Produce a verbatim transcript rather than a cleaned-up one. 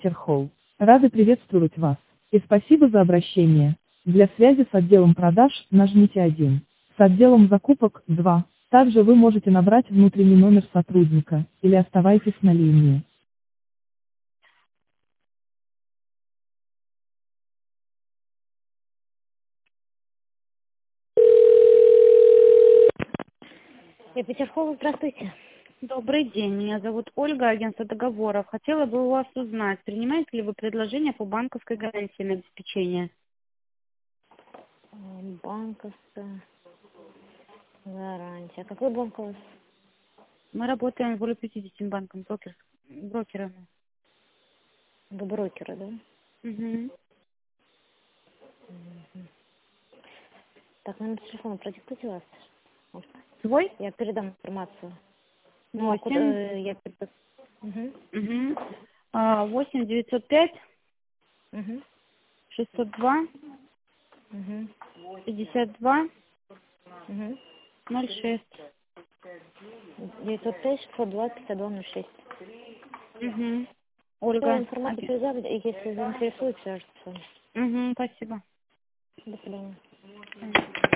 Терхолл. Рады приветствовать вас. И спасибо за обращение. Для связи с отделом продаж нажмите один. С отделом закупок два. Также вы можете набрать внутренний номер сотрудника, или оставайтесь на линии. Я Петерхова, здравствуйте. Добрый день, меня зовут Ольга, агентство договоров. Хотела бы у вас узнать, принимаете ли вы предложения по банковской гарантии на обеспечение? М, Банковская гарантия. А какой банк у вас? Мы работаем с более пятидесятью банком, брокер, брокерами. Вы брокеры, да? Угу. Мгм. Так, номер телефона продиктуйте вас. Вот. Свой? Я передам информацию. Ну, а куда Восемь. э, я передам? Угу. Угу. А, восемь девятьсот пять Угу. шестьсот два Угу. пятьдесят два Угу. ноль шесть. девятьсот пять шестьсот два пятьдесят два ноль шесть. Угу. Все, Ольга. информацию передам, и если заинтересует, свяжется с вами. Угу, спасибо. До свидания.